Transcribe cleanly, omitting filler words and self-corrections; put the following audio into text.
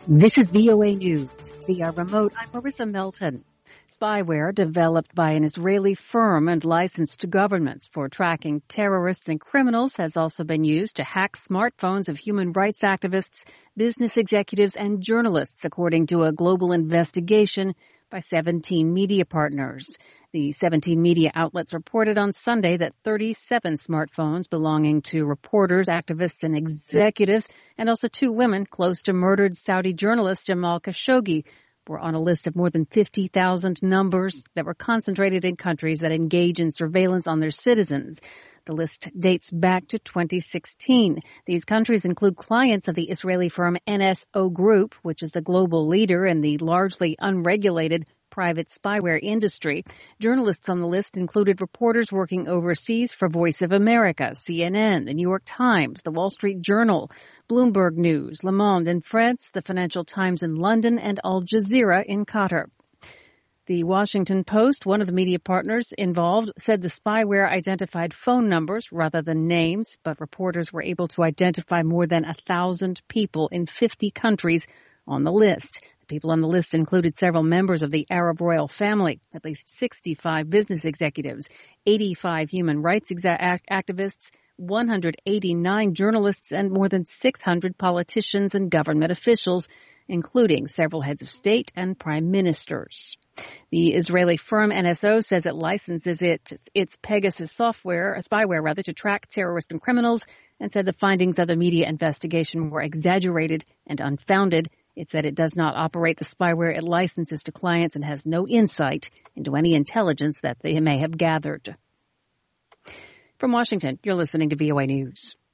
This is VOA News. Via remote, I'm Marissa Melton. Spyware developed by an Israeli firm and licensed to governments for tracking terrorists and criminals has also been used to hack smartphones of human rights activists, business executives, and journalists, according to a global investigation by 17 media partners. The 17 media outlets reported on Sunday that 37 smartphones belonging to reporters, activists, and executives, and also 2 women close to murdered Saudi journalist Jamal Khashoggi, were on a list of more than 50,000 numbers that were concentrated in countries that engage in surveillance on their citizens. The list dates back to 2016. These countries include clients of the Israeli firm NSO Group, which is a global leader in the largely unregulated private spyware industry. Journalists on the list included reporters working overseas for Voice of America, CNN, the New York Times, the Wall Street Journal, Bloomberg News, Le Monde in France, the Financial Times in London, and Al Jazeera in Qatar. The Washington Post, one of the media partners involved, said the spyware identified phone numbers rather than names, but reporters were able to identify more than 1,000 people in 50 countries on the list. People on the list included several members of the Arab royal family, at least 65 business executives, 85 human rights activists, 189 journalists, and more than 600 politicians and government officials, including several heads of state and prime ministers. The Israeli firm NSO says it licenses its Pegasus spyware to track terrorists and criminals, and said the findings of the media investigation were exaggerated and unfounded. It said it does not operate the spyware it licenses to clients and has no insight into any intelligence that they may have gathered. From Washington, you're listening to VOA News.